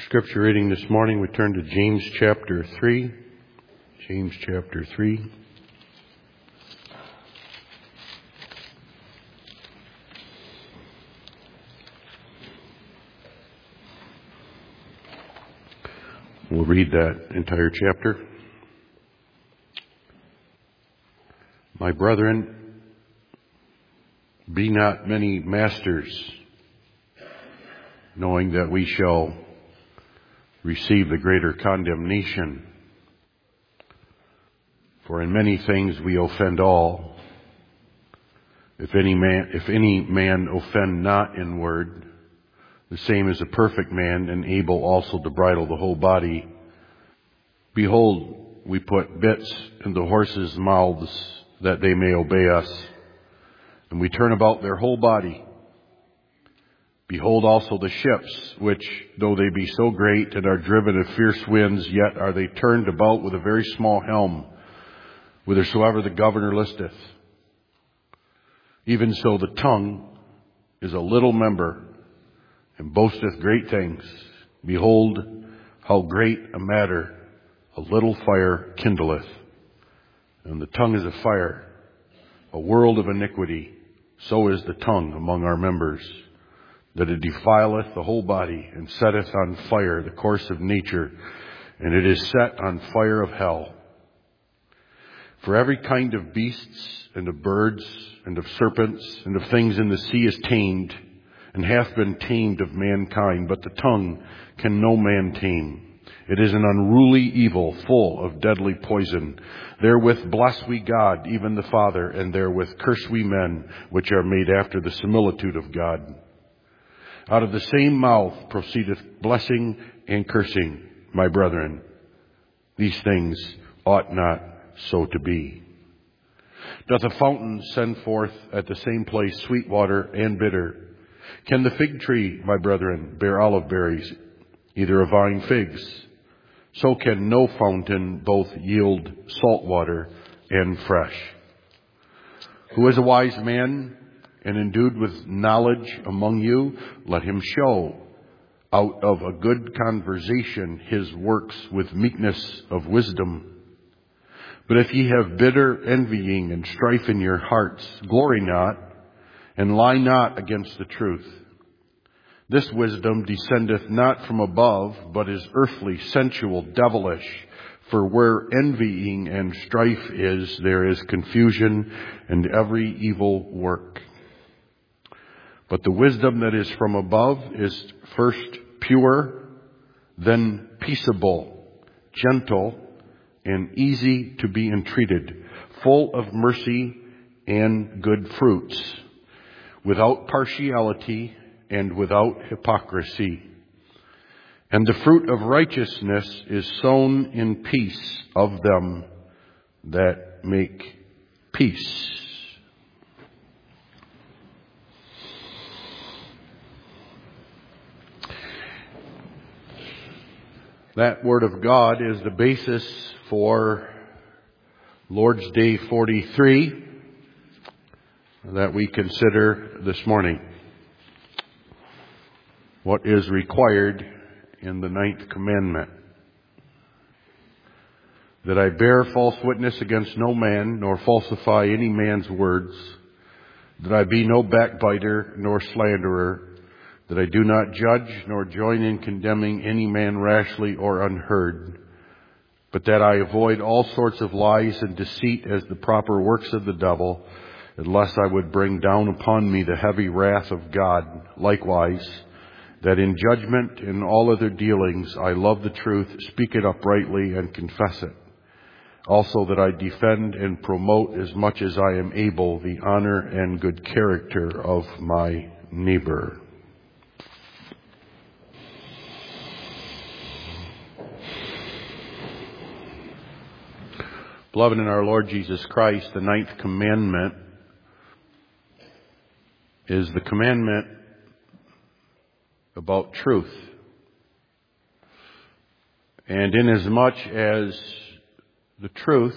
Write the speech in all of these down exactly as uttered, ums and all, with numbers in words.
Scripture reading this morning, we turn to James chapter three. James chapter three. We'll read that entire chapter. My brethren, be not many masters, knowing that we shall receive the greater condemnation. For in many things we offend all. If any man, if any man offend not in word, the same is a perfect man, and able also to bridle the whole body. Behold, we put bits in the horses' mouths, that they may obey us, and we turn about their whole body. Behold also the ships, which, though they be so great and are driven of fierce winds, yet are they turned about with a very small helm, whithersoever the governor listeth. Even so the tongue is a little member, and boasteth great things. Behold, how great a matter a little fire kindleth. And the tongue is a fire, a world of iniquity. So is the tongue among our members, that it defileth the whole body, and setteth on fire the course of nature, and it is set on fire of hell. For every kind of beasts, and of birds, and of serpents, and of things in the sea is tamed, and hath been tamed of mankind, but the tongue can no man tame. It is an unruly evil, full of deadly poison. Therewith bless we God, even the Father, and therewith curse we men, which are made after the similitude of God. Out of the same mouth proceedeth blessing and cursing. My brethren, these things ought not so to be. Doth a fountain send forth at the same place sweet water and bitter? Can the fig tree, my brethren, bear olive berries, either a vine figs? So can no fountain both yield salt water and fresh. Who is a wise man and endued with knowledge among you? Let him show out of a good conversation his works with meekness of wisdom. But if ye have bitter envying and strife in your hearts, glory not, and lie not against the truth. This wisdom descendeth not from above, but is earthly, sensual, devilish. For where envying and strife is, there is confusion and every evil work. But the wisdom that is from above is first pure, then peaceable, gentle, and easy to be entreated, full of mercy and good fruits, without partiality and without hypocrisy. And the fruit of righteousness is sown in peace of them that make peace. That Word of God is the basis for Lord's Day forty-three that we consider this morning. What is required in the ninth commandment? That I bear false witness against no man, nor falsify any man's words. That I be no backbiter, nor slanderer. That I do not judge, nor join in condemning any man rashly or unheard. But that I avoid all sorts of lies and deceit as the proper works of the devil, unless I would bring down upon me the heavy wrath of God. Likewise, that in judgment and all other dealings I love the truth, speak it uprightly, and confess it. Also that I defend and promote as much as I am able the honor and good character of my neighbor. Beloved in our Lord Jesus Christ, the ninth commandment is the commandment about truth. And inasmuch as the truth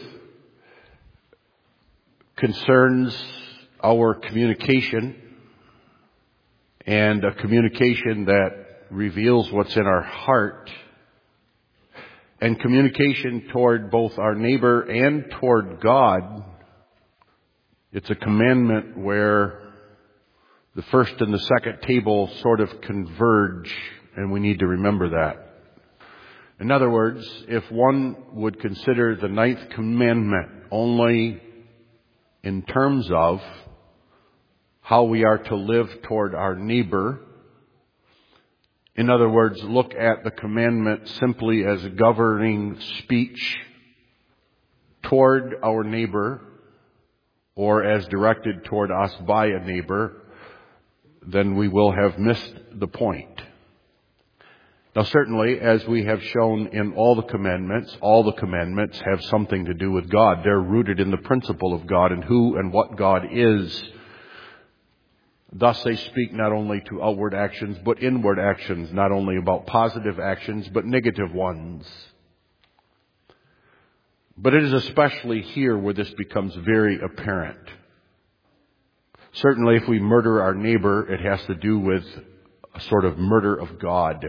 concerns our communication, and a communication that reveals what's in our heart. And communication toward both our neighbor and toward God, it's a commandment where the first and the second table sort of converge, and we need to remember that. In other words, if one would consider the ninth commandment only in terms of how we are to live toward our neighbor, in other words, look at the commandment simply as governing speech toward our neighbor or as directed toward us by a neighbor, then we will have missed the point. Now certainly, as we have shown in all the commandments, all the commandments have something to do with God. They're rooted in the principle of God and who and what God is. Thus they speak not only to outward actions, but inward actions, not only about positive actions, but negative ones. But it is especially here where this becomes very apparent. Certainly if we murder our neighbor, it has to do with a sort of murder of God.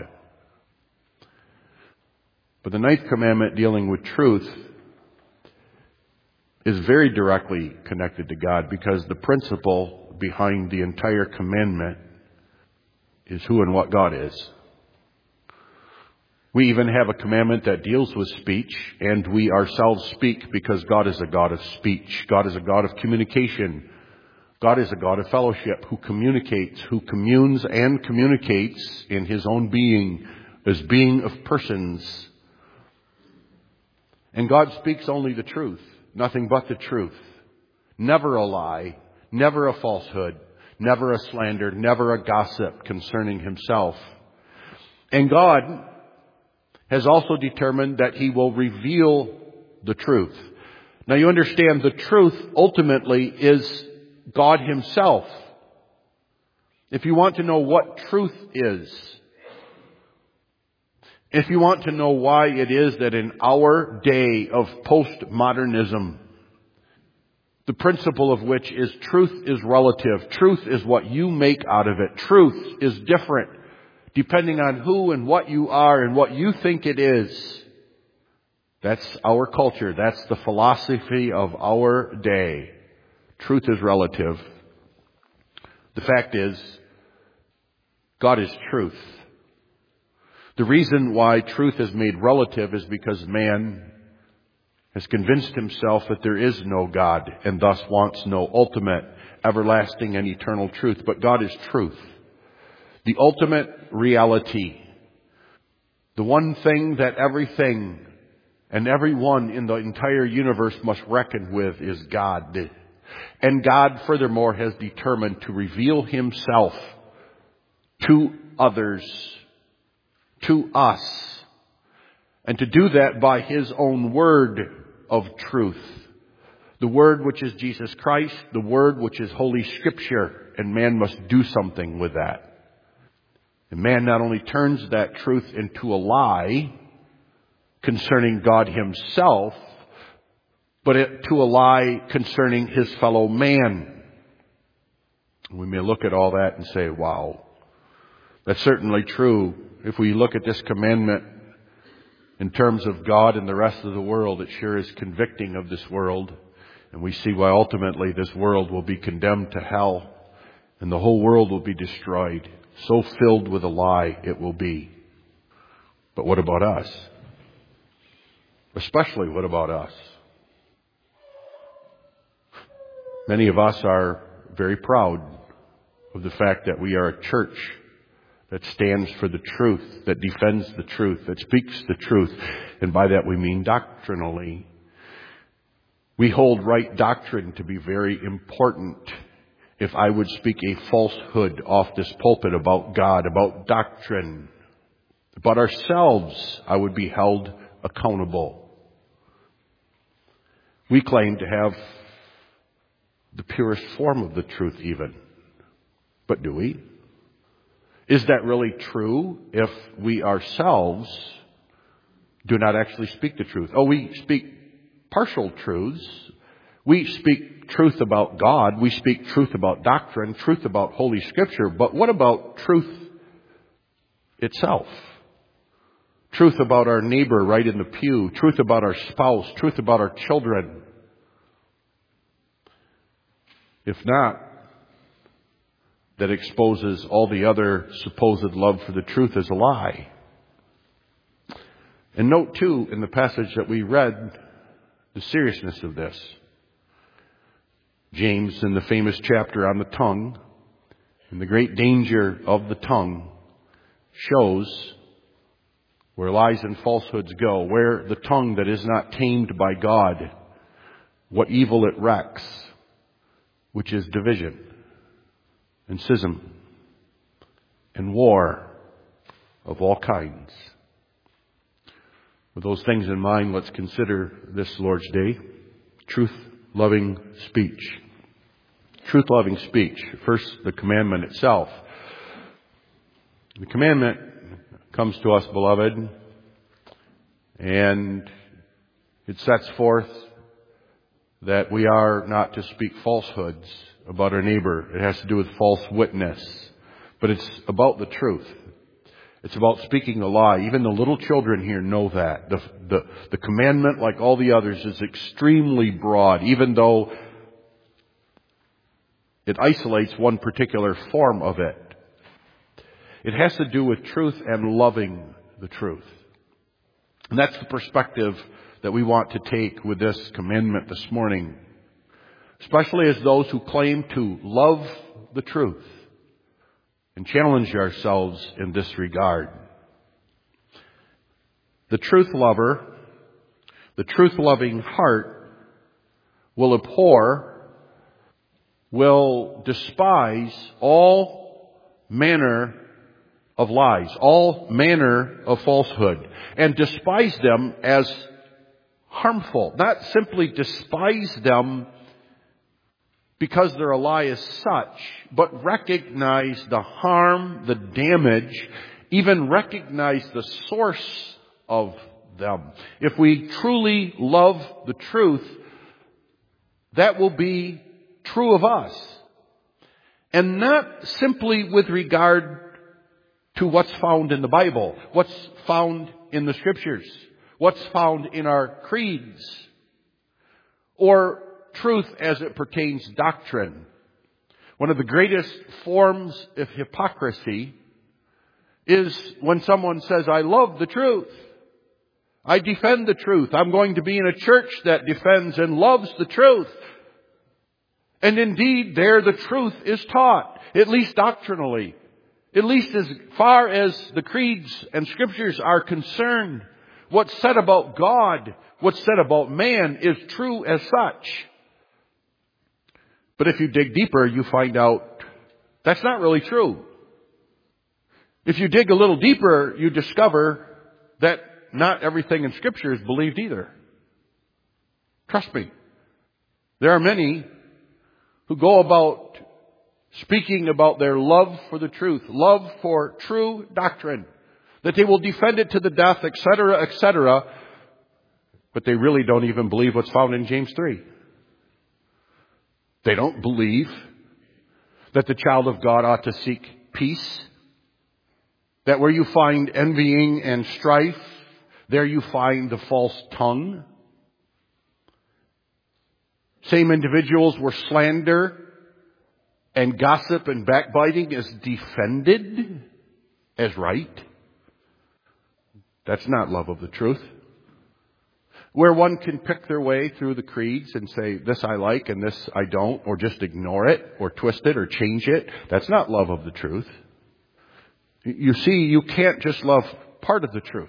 But the ninth commandment dealing with truth is very directly connected to God, because the principle behind the entire commandment is who and what God is. We even have a commandment that deals with speech, and we ourselves speak because God is a God of speech. God is a God of communication. God is a God of fellowship who communicates, who communes and communicates in His own being as being of persons. And God speaks only the truth, nothing but the truth. Never a lie, never a falsehood, never a slander, never a gossip concerning Himself. And God has also determined that He will reveal the truth. Now you understand, the truth ultimately is God Himself. If you want to know what truth is, if you want to know why it is that in our day of postmodernism, the principle of which is truth is relative, truth is what you make out of it, truth is different depending on who and what you are and what you think it is. That's our culture. That's the philosophy of our day. Truth is relative. The fact is, God is truth. The reason why truth is made relative is because man has convinced himself that there is no God and thus wants no ultimate, everlasting, and eternal truth. But God is truth. The ultimate reality. The one thing that everything and everyone in the entire universe must reckon with is God. And God, furthermore, has determined to reveal Himself to others, to us, and to do that by His own word of truth. The word which is Jesus Christ, the word which is Holy Scripture, and man must do something with that. And man not only turns that truth into a lie concerning God Himself, but it, to a lie concerning his fellow man. We may look at all that and say, wow, that's certainly true. If we look at this commandment in terms of God and the rest of the world, it sure is convicting of this world. And we see why ultimately this world will be condemned to hell and the whole world will be destroyed. So filled with a lie it will be. But what about us? Especially what about us? Many of us are very proud of the fact that we are a church that stands for the truth, that defends the truth, that speaks the truth. And by that we mean doctrinally. We hold right doctrine to be very important. If I would speak a falsehood off this pulpit about God, about doctrine, about ourselves, I would be held accountable. We claim to have the purest form of the truth even. But do we? Is that really true if we ourselves do not actually speak the truth? Oh, we speak partial truths. We speak truth about God. We speak truth about doctrine, truth about Holy Scripture. But what about truth itself. Truth about our neighbor right in the pew. Truth about our spouse. Truth about our children. If not, that exposes all the other supposed love for the truth as a lie. And note too, in the passage that we read, the seriousness of this. James, in the famous chapter on the tongue, and the great danger of the tongue, shows where lies and falsehoods go, where the tongue that is not tamed by God, what evil it wrecks, which is division and schism and war of all kinds. With those things in mind, let's consider this Lord's Day, truth-loving speech. Truth-loving speech. First, the commandment itself. The commandment comes to us, beloved, and it sets forth that we are not to speak falsehoods about our neighbor. It has to do with false witness. But it's about the truth. It's about speaking a lie. Even the little children here know that. The, the, the commandment, like all the others, is extremely broad, even though it isolates one particular form of it. It has to do with truth and loving the truth. And that's the perspective that we want to take with this commandment this morning, especially as those who claim to love the truth and challenge ourselves in this regard. The truth lover, the truth-loving heart will abhor, will despise all manner of lies, all manner of falsehood, and despise them as harmful. Not simply despise them because they're a lie as such, but recognize the harm, the damage, even recognize the source of them. If we truly love the truth, that will be true of us. And not simply with regard to what's found in the Bible, what's found in the Scriptures, what's found in our creeds, or truth as it pertains doctrine. One of the greatest forms of hypocrisy is when someone says, I love the truth. I defend the truth. I'm going to be in a church that defends and loves the truth. And indeed, there the truth is taught, at least doctrinally, at least as far as the creeds and scriptures are concerned. What's said about God, what's said about man is true as such. But if you dig deeper, you find out that's not really true. If you dig a little deeper, you discover that not everything in Scripture is believed either. Trust me. There are many who go about speaking about their love for the truth, love for true doctrine, that they will defend it to the death, et cetera, et cetera, but they really don't even believe what's found in James three. They don't believe that the child of God ought to seek peace, that where you find envying and strife, there you find the false tongue. Same individuals where slander and gossip and backbiting is defended as right. That's not love of the truth. Where one can pick their way through the creeds and say, this I like and this I don't, or just ignore it, or twist it, or change it. That's not love of the truth. You see, you can't just love part of the truth.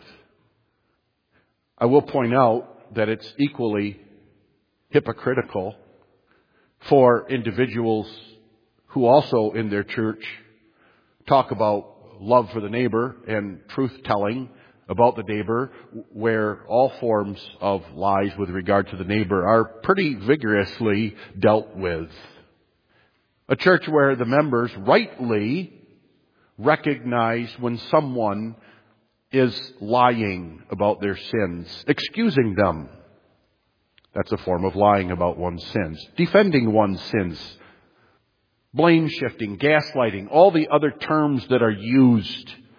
I will point out that it's equally hypocritical for individuals who also in their church talk about love for the neighbor and truth-telling about the neighbor, where all forms of lies with regard to the neighbor are pretty vigorously dealt with. A church where the members rightly recognize when someone is lying about their sins, excusing them. That's a form of lying about one's sins. Defending one's sins. Blame shifting, gaslighting, all the other terms that are used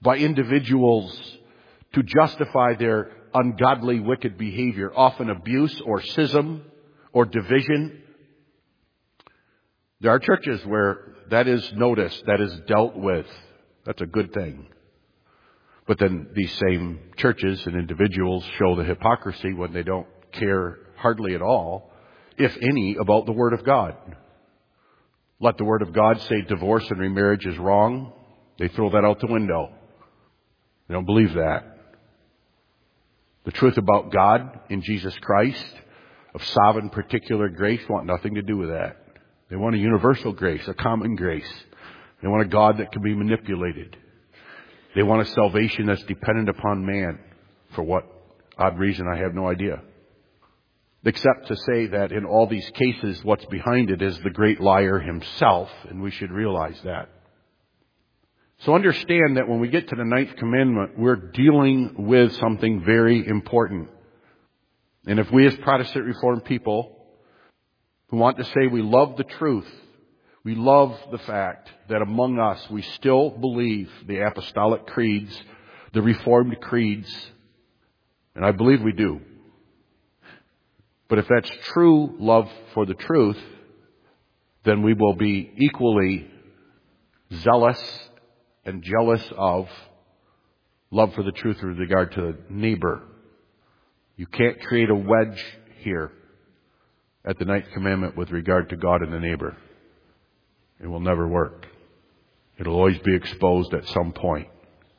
by individuals to justify their ungodly, wicked behavior, often abuse or schism or division. There are churches where that is noticed, that is dealt with. That's a good thing. But then these same churches and individuals show the hypocrisy when they don't care hardly at all, if any, about the Word of God. Let the Word of God say divorce and remarriage is wrong. They throw that out the window. They don't believe that. The truth about God in Jesus Christ, of sovereign particular grace, want nothing to do with that. They want a universal grace, a common grace. They want a God that can be manipulated. They want a salvation that's dependent upon man. For what odd reason, I have no idea. Except to say that in all these cases, what's behind it is the great liar himself, and we should realize that. So understand that when we get to the ninth commandment, we're dealing with something very important. And if we as Protestant Reformed people who want to say we love the truth, we love the fact that among us we still believe the apostolic creeds, the Reformed creeds, and I believe we do. But if that's true love for the truth, then we will be equally zealous and jealous of love for the truth with regard to the neighbor. You can't create a wedge here at the ninth commandment with regard to God and the neighbor. It will never work. It'll always be exposed at some point.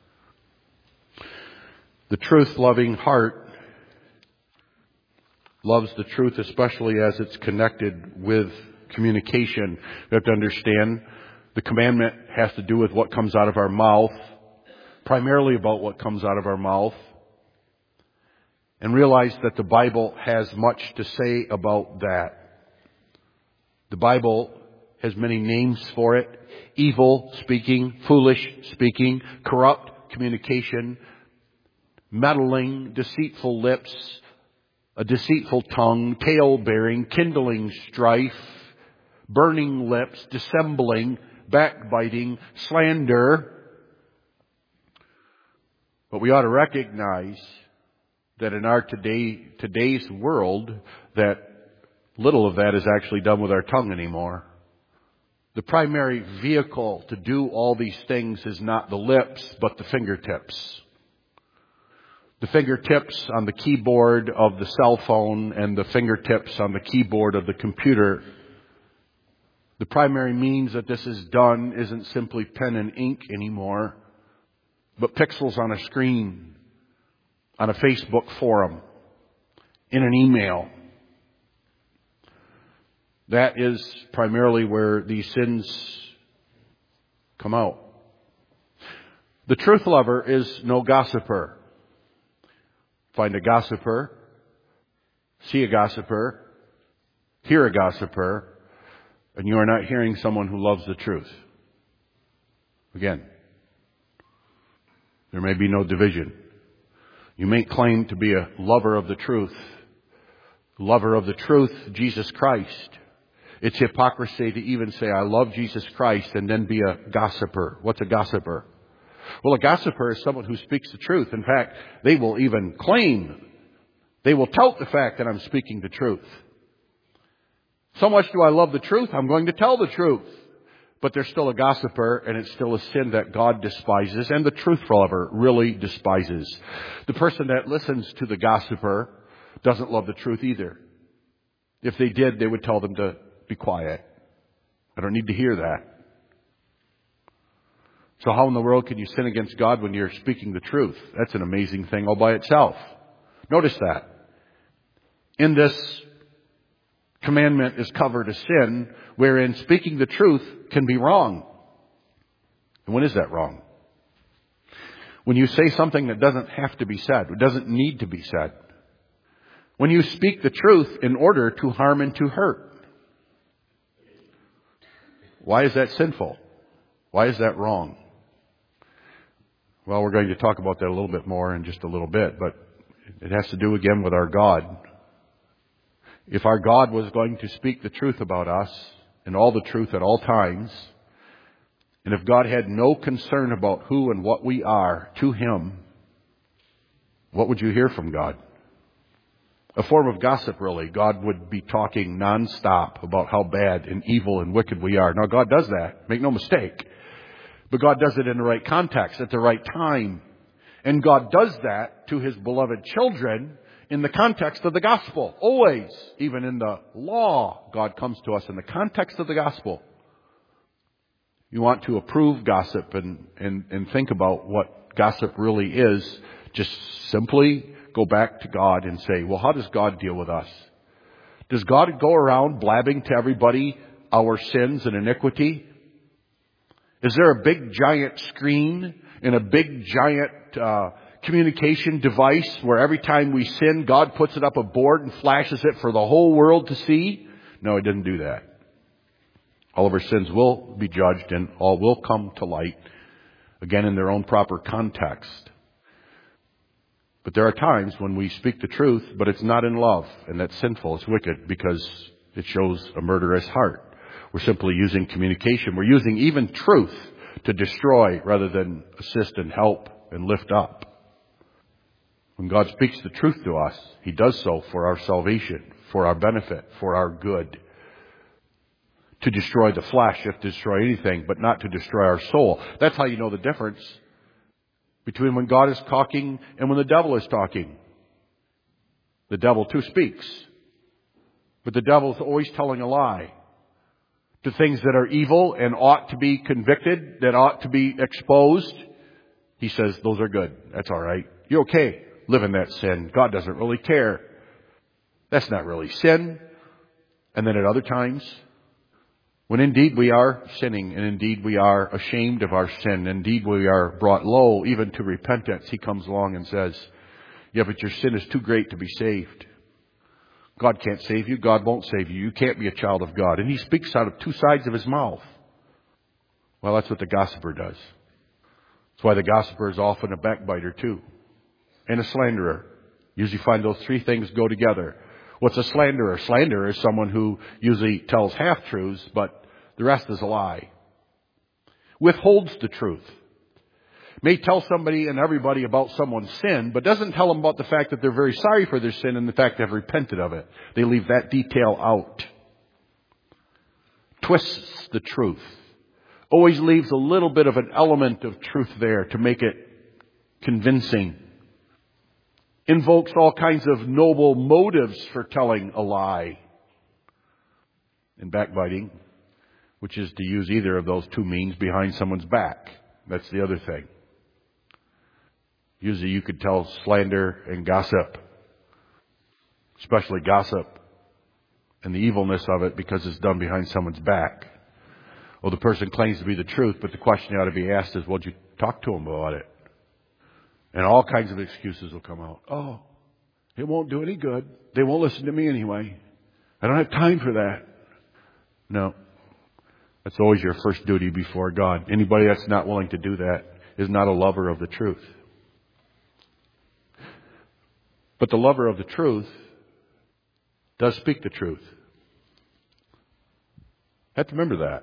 The truth-loving heart loves the truth, especially as it's connected with communication. We have to understand the commandment has to do with what comes out of our mouth, primarily about what comes out of our mouth. And realize that the Bible has much to say about that. The Bible has many names for it. Evil speaking, foolish speaking, corrupt communication, meddling, deceitful lips, a deceitful tongue, tale-bearing, kindling strife, burning lips, dissembling, backbiting, slander. But we ought to recognize that in our today today's world, that little of that is actually done with our tongue anymore. The primary vehicle to do all these things is not the lips, but the fingertips. The fingertips on the keyboard of the cell phone and the fingertips on the keyboard of the computer. The primary means that this is done isn't simply pen and ink anymore, but pixels on a screen, on a Facebook forum, in an email. That is primarily where these sins come out. The truth lover is no gossiper. Find a gossiper, see a gossiper, hear a gossiper, and you are not hearing someone who loves the truth. Again, there may be no division. You may claim to be a lover of the truth. Lover of the truth, Jesus Christ. It's hypocrisy to even say, I love Jesus Christ, and then be a gossiper. What's a gossiper? Well, a gossiper is someone who speaks the truth. In fact, they will even claim, they will tout the fact that I'm speaking the truth. So much do I love the truth, I'm going to tell the truth. But they're still a gossiper, and it's still a sin that God despises, and the truth lover really despises. The person that listens to the gossiper doesn't love the truth either. If they did, they would tell them to be quiet. I don't need to hear that. So how in the world can you sin against God when you're speaking the truth? That's an amazing thing all by itself. Notice that. In this commandment is covered a sin wherein speaking the truth can be wrong. And when is that wrong? When you say something that doesn't have to be said, it doesn't need to be said. When you speak the truth in order to harm and to hurt. Why is that sinful? Why is that wrong? Well, we're going to talk about that a little bit more in just a little bit, but it has to do again with our God. If our God was going to speak the truth about us, and all the truth at all times, And if God had no concern about who and what we are to Him, what would you hear from God? A form of gossip, really. God would be talking nonstop about how bad and evil and wicked we are. Now, God does that. Make no mistake. But God does it in the right context, at the right time. And God does that to His beloved children in the context of the gospel. Always. Even in the law, God comes to us in the context of the gospel. You want to approve gossip and, and, and think about what gossip really is, just simply go back to God and say, well, how does God deal with us? Does God go around blabbing to everybody our sins and iniquity? Is there a big giant screen and a big giant uh, communication device where every time we sin, God puts it up a board and flashes it for the whole world to see? No, He didn't do that. All of our sins will be judged and all will come to light, again in their own proper context. But there are times when we speak the truth, but it's not in love, and that's sinful, it's wicked, because it shows a murderous heart. We're simply using communication. We're using even truth to destroy rather than assist and help and lift up. When God speaks the truth to us, He does so for our salvation, for our benefit, for our good. To destroy the flesh, if to destroy anything, but not to destroy our soul. That's how you know the difference between when God is talking and when the devil is talking. The devil too speaks. But the devil is always telling a lie. To things that are evil and ought to be convicted, that ought to be exposed, he says, those are good. That's all right. You're okay. Live in that sin. God doesn't really care. That's not really sin. And then at other times, when indeed we are sinning, and indeed we are ashamed of our sin, indeed we are brought low even to repentance, He comes along and says, yeah, but your sin is too great to be saved. God can't save you. God won't save you. You can't be a child of God. And He speaks out of two sides of His mouth. Well, that's what the gossiper does. That's why the gossiper is often a backbiter too. And a slanderer. Usually find those three things go together. What's a slanderer? Slanderer is someone who usually tells half-truths, but the rest is a lie. Withholds the truth. May tell somebody and everybody about someone's sin, but doesn't tell them about the fact that they're very sorry for their sin and the fact they've repented of it. They leave that detail out. Twists the truth. Always leaves a little bit of an element of truth there to make it convincing. Invokes all kinds of noble motives for telling a lie. And backbiting, which is to use either of those two means behind someone's back. That's the other thing. Usually you could tell slander and gossip, especially gossip, and the evilness of it because it's done behind someone's back. Well, the person claims to be the truth, but the question ought to be asked is, well, did you talk to them about it? And all kinds of excuses will come out. Oh, it won't do any good. They won't listen to me anyway. I don't have time for that. No. That's always your first duty before God. Anybody that's not willing to do that is not a lover of the truth. But the lover of the truth does speak the truth. I have to remember that.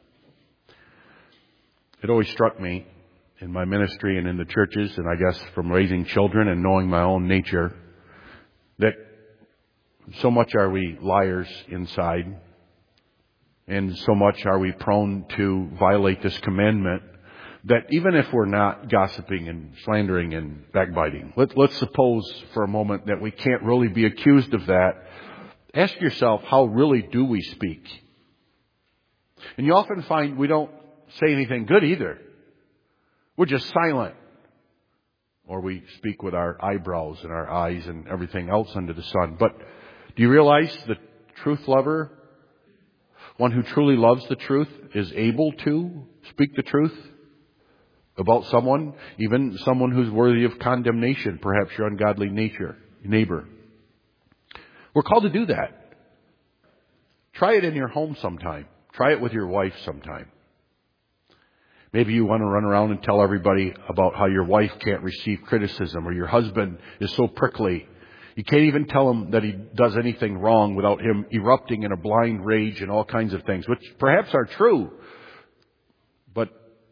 It always struck me in my ministry and in the churches, and I guess from raising children and knowing my own nature, that so much are we liars inside, and so much are we prone to violate this commandment, that even if we're not gossiping and slandering and backbiting, let, let's suppose for a moment that we can't really be accused of that. Ask yourself, how really do we speak? And you often find we don't say anything good either. We're just silent. Or we speak with our eyebrows and our eyes and everything else under the sun. But do you realize the truth lover, one who truly loves the truth, is able to speak the truth about someone, even someone who's worthy of condemnation, perhaps your ungodly nature, neighbor. We're called to do that. Try it in your home sometime. Try it with your wife sometime. Maybe you want to run around and tell everybody about how your wife can't receive criticism or your husband is so prickly. You can't even tell him that he does anything wrong without him erupting in a blind rage and all kinds of things, which perhaps are true. But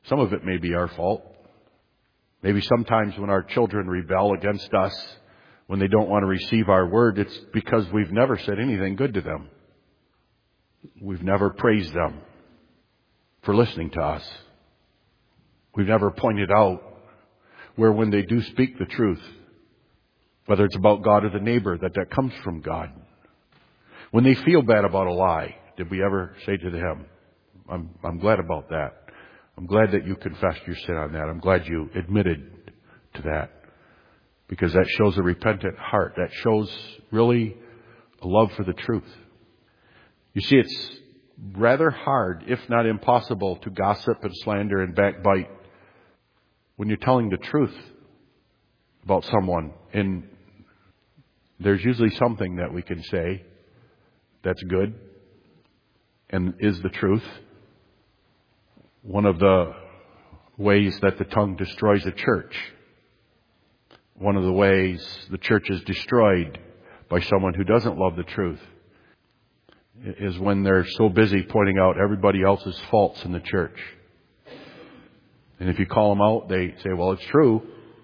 Some of it may be our fault. Maybe sometimes when our children rebel against us, when they don't want to receive our word, it's because we've never said anything good to them. We've never praised them for listening to us. We've never pointed out where when they do speak the truth, whether it's about God or the neighbor, that that comes from God. When they feel bad about a lie, did we ever say to them, I'm, I'm glad about that. I'm glad that you confessed your sin on that. I'm glad you admitted to that. Because that shows a repentant heart. That shows really a love for the truth. You see, it's rather hard, if not impossible, to gossip and slander and backbite when you're telling the truth about someone. And there's usually something that we can say that's good and is the truth. One of the ways that the tongue destroys a church, one of the ways the church is destroyed by someone who doesn't love the truth, is when they're so busy pointing out everybody else's faults in the church. And if you call them out, they say, well, it's true.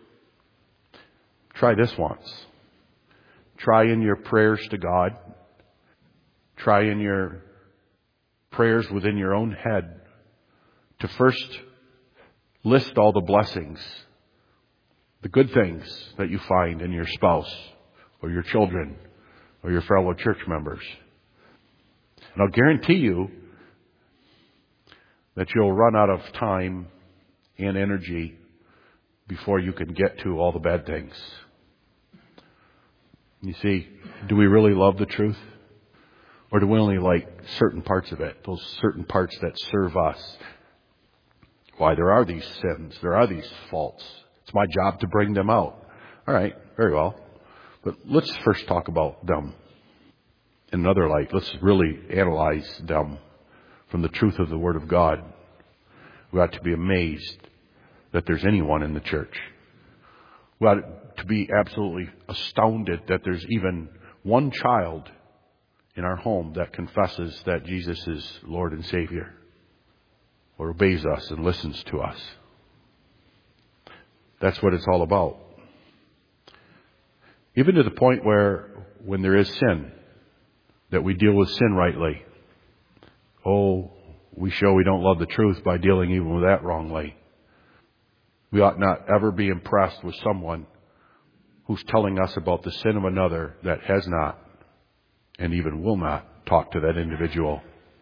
Try this once. Try in your prayers to God. Try in your prayers within your own head to first list all the blessings, the good things that you find in your spouse or your children or your fellow church members. And I'll guarantee you that you'll run out of time and energy before you can get to all the bad things. You see, do we really love the truth? Or do we only like certain parts of it, those certain parts that serve us? Why, there are these sins, there are these faults. It's my job to bring them out. All right, very well. But let's first talk about them in another light. Let's really analyze them from the truth of the Word of God. We ought to be amazed that there's anyone in the church. We ought to be absolutely astounded that there's even one child in our home that confesses that Jesus is Lord and Savior, or obeys us and listens to us. That's what it's all about. Even to the point where when there is sin, that we deal with sin rightly. Oh, we show we don't love the truth by dealing even with that wrongly. We ought not ever be impressed with someone who's telling us about the sin of another that has not and even will not talk to that individual.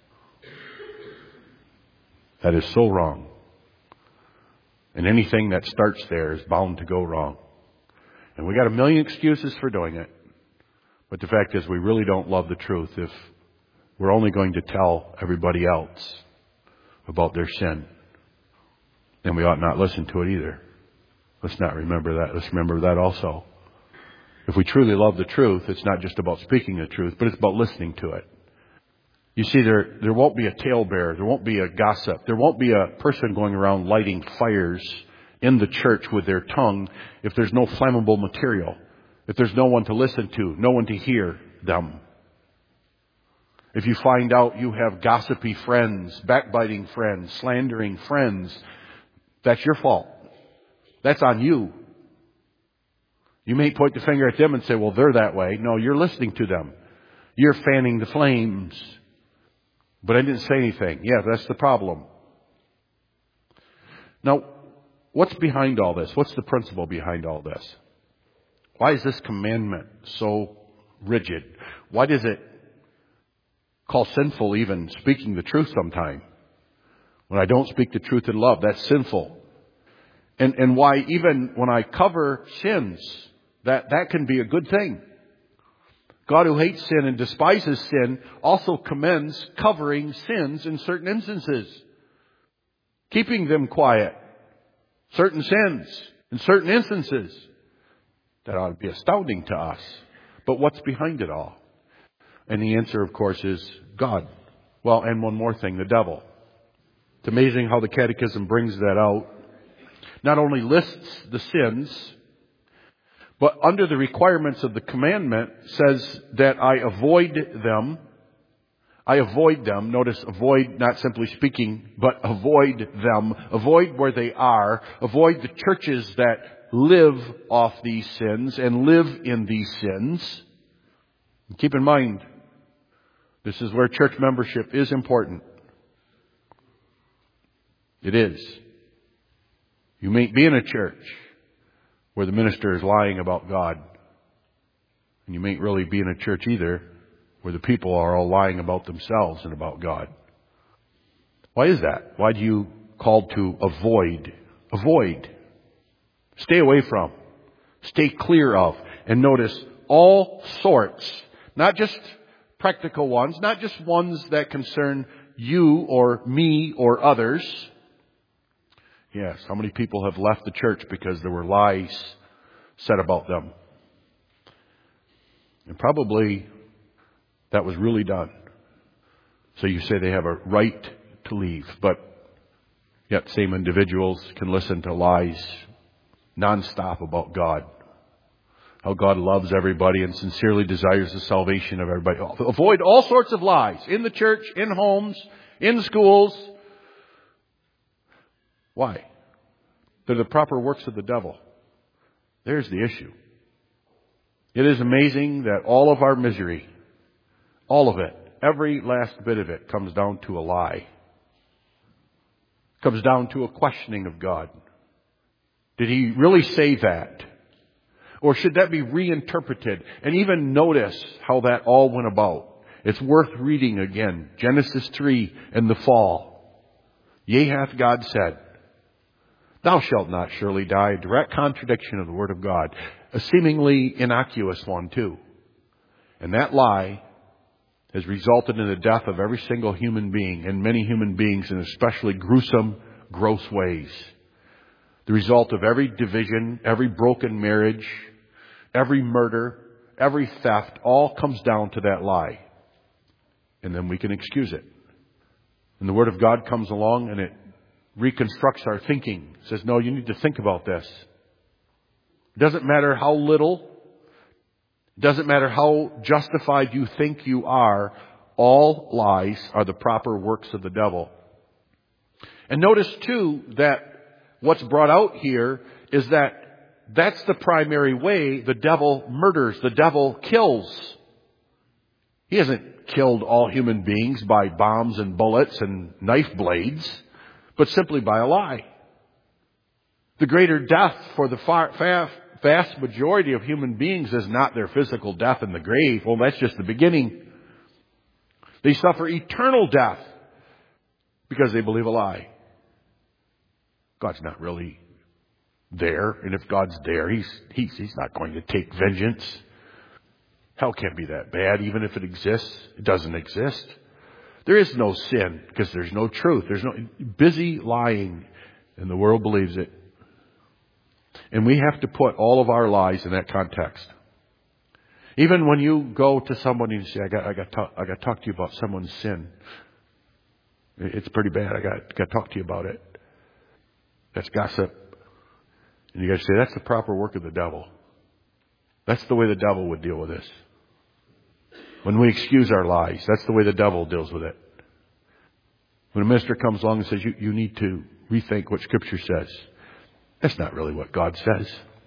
That is so wrong. And anything that starts there is bound to go wrong. And we got a million excuses for doing it. But the fact is, we really don't love the truth if we're only going to tell everybody else about their sin. And we ought not listen to it either. Let's not remember that. Let's remember that also. If we truly love the truth, it's not just about speaking the truth, but it's about listening to it. You see, there, there won't be a talebearer. There won't be a gossip. There won't be a person going around lighting fires in the church with their tongue if there's no flammable material. If there's no one to listen to, no one to hear them. If you find out you have gossipy friends, backbiting friends, slandering friends, that's your fault. That's on you. You may point the finger at them and say, well, they're that way. No, you're listening to them. You're fanning the flames. But I didn't say anything. Yeah, that's the problem. Now, what's behind all this? What's the principle behind all this? Why is this commandment so rigid? Why does it call sinful even speaking the truth sometime? When I don't speak the truth in love, that's sinful. And, and why even when I cover sins, that, that can be a good thing. God, who hates sin and despises sin, also commends covering sins in certain instances. Keeping them quiet. Certain sins in certain instances. That ought to be astounding to us. But what's behind it all? And the answer, of course, is God. Well, and one more thing, the devil. It's amazing how the Catechism brings that out. Not only lists the sins, but under the requirements of the commandment says that I avoid them, I avoid them. Notice avoid, not simply speaking, but avoid them. Avoid where they are. Avoid the churches that live off these sins and live in these sins. And keep in mind, this is where church membership is important. It is. You may be in a church where the minister is lying about God. And you may really be in a church either where the people are all lying about themselves and about God. Why is that? Why do you call to avoid? Avoid. Stay away from. Stay clear of. And notice all sorts, not just practical ones, not just ones that concern you or me or others. Yes, how many people have left the church because there were lies said about them? And probably that was really done. So you say they have a right to leave, but yet same individuals can listen to lies nonstop about God. How God loves everybody and sincerely desires the salvation of everybody. Avoid all sorts of lies in the church, in homes, in schools. Why? They're the proper works of the devil. There's the issue. It is amazing that all of our misery, all of it, every last bit of it, comes down to a lie. Comes down to a questioning of God. Did He really say that? Or should that be reinterpreted? And even notice how that all went about. It's worth reading again. Genesis three and the fall. Yea, hath God said, Thou shalt not surely die. A direct contradiction of the Word of God. A seemingly innocuous one too. And that lie has resulted in the death of every single human being, and many human beings in especially gruesome, gross ways. The result of every division, every broken marriage, every murder, every theft, all comes down to that lie. And then we can excuse it. And the Word of God comes along and it reconstructs our thinking. It says, no, you need to think about this. It doesn't matter how little, it doesn't matter how justified you think you are, all lies are the proper works of the devil. And notice too that what's brought out here is that that's the primary way the devil murders, the devil kills. He hasn't killed all human beings by bombs and bullets and knife blades, but simply by a lie. The greater death for the far, far, vast majority of human beings is not their physical death in the grave. Well, that's just the beginning. They suffer eternal death because they believe a lie. God's not really there. And if God's there, he's, he's, he's not going to take vengeance. Hell can't be that bad, even if it exists. It doesn't exist. There is no sin because there's no truth. There's no busy lying, and the world believes it. And we have to put all of our lies in that context. Even when you go to somebody and say, I got, I got, to, I got to talk to you about someone's sin. It's pretty bad. I got, got to talk to you about it. That's gossip. And you got to say, that's the proper work of the devil. That's the way the devil would deal with this. When we excuse our lies, that's the way the devil deals with it. When a minister comes along and says, you, you need to rethink what Scripture says. That's not really what God says.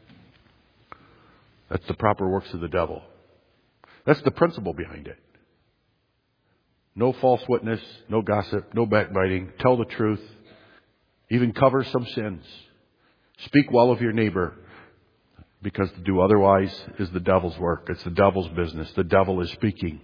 That's the proper works of the devil. That's the principle behind it. No false witness, no gossip, no backbiting. Tell the truth. Even cover some sins. Speak well of your neighbor. Because to do otherwise is the devil's work. It's the devil's business. The devil is speaking.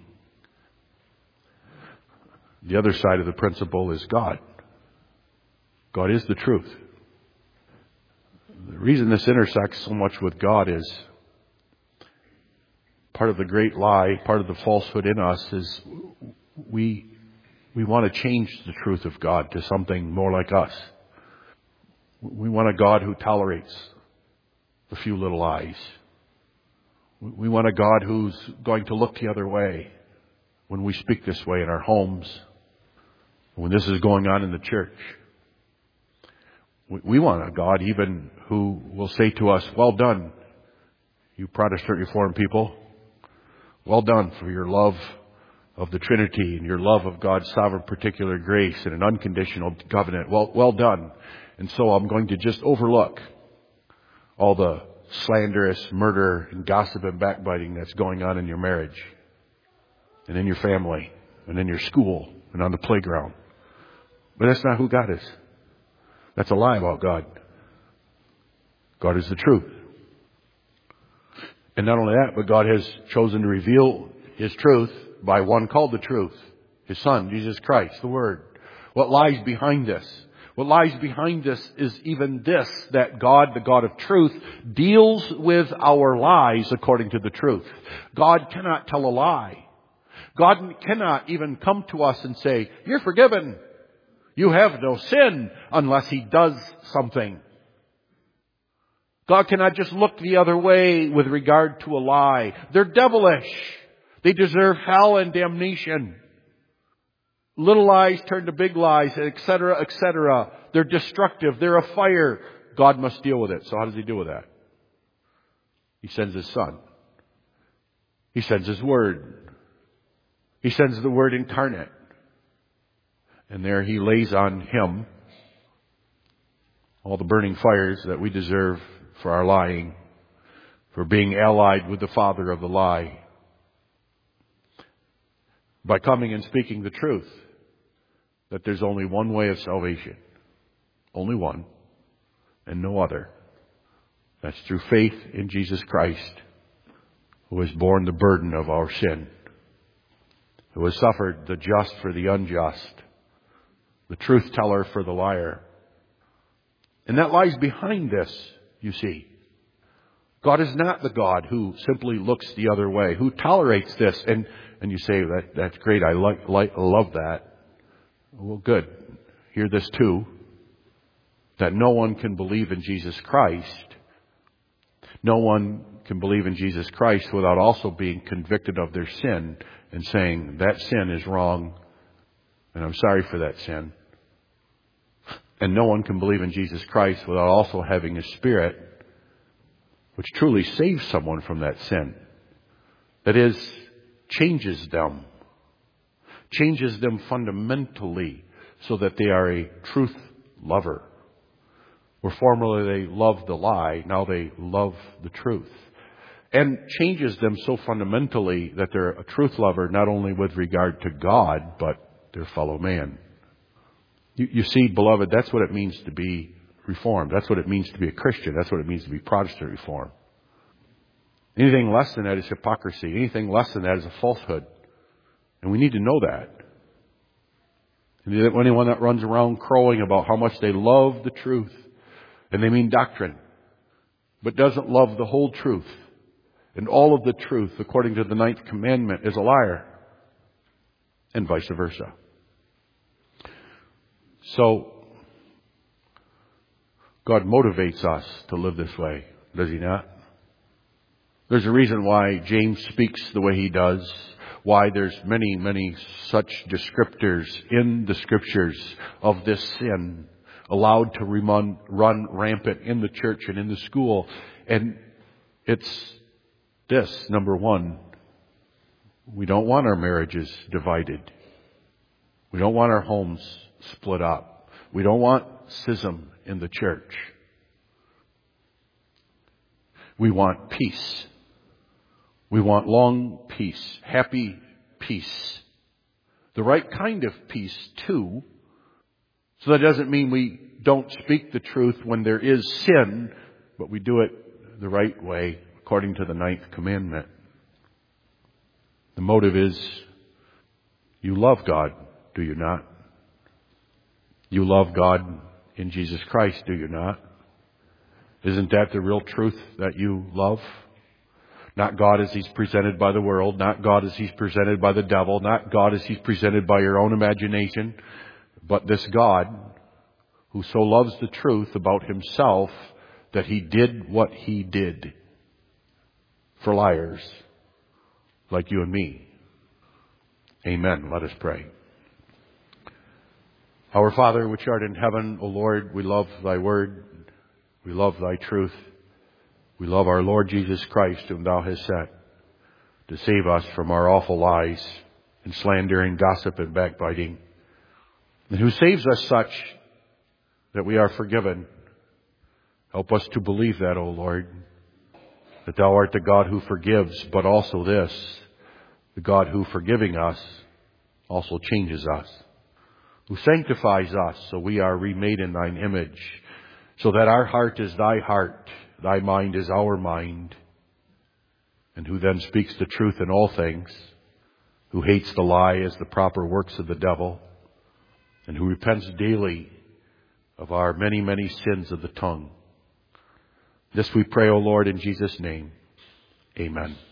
The other side of the principle is God. God is the truth. The reason this intersects so much with God is part of the great lie, part of the falsehood in us is we we want to change the truth of God to something more like us. We want a God who tolerates a few little lies. We want a God who's going to look the other way when we speak this way in our homes, when this is going on in the church. We want a God even who will say to us, well done, you Protestant Reformed people. Well done for your love of the Trinity and your love of God's sovereign particular grace and an unconditional covenant. Well, well done. And so I'm going to just overlook all the slanderous murder and gossip and backbiting that's going on in your marriage and in your family and in your school and on the playground. But that's not who God is. That's a lie about God. God is the truth. And not only that, but God has chosen to reveal His truth by one called the truth, His Son, Jesus Christ, the Word. What lies behind this? What lies behind this is even this, that God, the God of truth, deals with our lies according to the truth. God cannot tell a lie. God cannot even come to us and say, you're forgiven. You have no sin, unless He does something. God cannot just look the other way with regard to a lie. They're devilish. They deserve hell and damnation. Little lies turn to big lies, et cetera, et cetera. They're destructive. They're a fire. God must deal with it. So how does He deal with that? He sends His Son. He sends His Word. He sends the Word incarnate. And there He lays on Him all the burning fires that we deserve for our lying, for being allied with the father of the lie. By coming and speaking the truth, that there's only one way of salvation. Only one, and no other. That's through faith in Jesus Christ, who has borne the burden of our sin, who has suffered the just for the unjust, the truth teller for the liar. And that lies behind this, you see. God is not the God who simply looks the other way, who tolerates this. And, and you say, that that's great, I like, like, love that. Well, good. Hear this too, that no one can believe in Jesus Christ. No one can believe in Jesus Christ without also being convicted of their sin and saying, that sin is wrong, and I'm sorry for that sin. And no one can believe in Jesus Christ without also having a Spirit which truly saves someone from that sin. That is, changes them. Changes them fundamentally so that they are a truth lover. Where formerly they loved the lie, now they love the truth. And changes them so fundamentally that they're a truth lover not only with regard to God, but their fellow man. You, you see, beloved, that's what it means to be Reformed. That's what it means to be a Christian. That's what it means to be Protestant Reformed. Anything less than that is hypocrisy. Anything less than that is a falsehood. And we need to know that. And anyone that runs around crowing about how much they love the truth, and they mean doctrine, but doesn't love the whole truth, and all of the truth according to the ninth commandment, is a liar. And vice versa. So, God motivates us to live this way, does He not? There's a reason why James speaks the way he does, why there's many, many such descriptors in the Scriptures of this sin allowed to run, run rampant in the church and in the school. And it's this, number one, we don't want our marriages divided. We don't want our homes split up. We don't want schism in the church. We want peace. We want long peace, happy peace. The right kind of peace, too. So that doesn't mean we don't speak the truth when there is sin, but we do it the right way according to the ninth commandment. The motive is, you love God, do you not? You love God in Jesus Christ, do you not? Isn't that the real truth that you love? Not God as He's presented by the world, not God as He's presented by the devil, not God as He's presented by your own imagination, but this God who so loves the truth about Himself that He did what He did for liars like you and me. Amen. Let us pray. Our Father, which art in heaven, O Lord, we love Thy word. We love Thy truth. We love our Lord Jesus Christ, whom Thou hast sent to save us from our awful lies and slander and gossip and backbiting, and who saves us such that we are forgiven. Help us to believe that, O Lord, that Thou art the God who forgives, but also this, the God who, forgiving us, also changes us, who sanctifies us so we are remade in Thine image, so that our heart is Thy heart, Thy mind is our mind, and who then speaks the truth in all things, who hates the lie as the proper works of the devil, and who repents daily of our many, many sins of the tongue. This we pray, O Lord, in Jesus' name. Amen.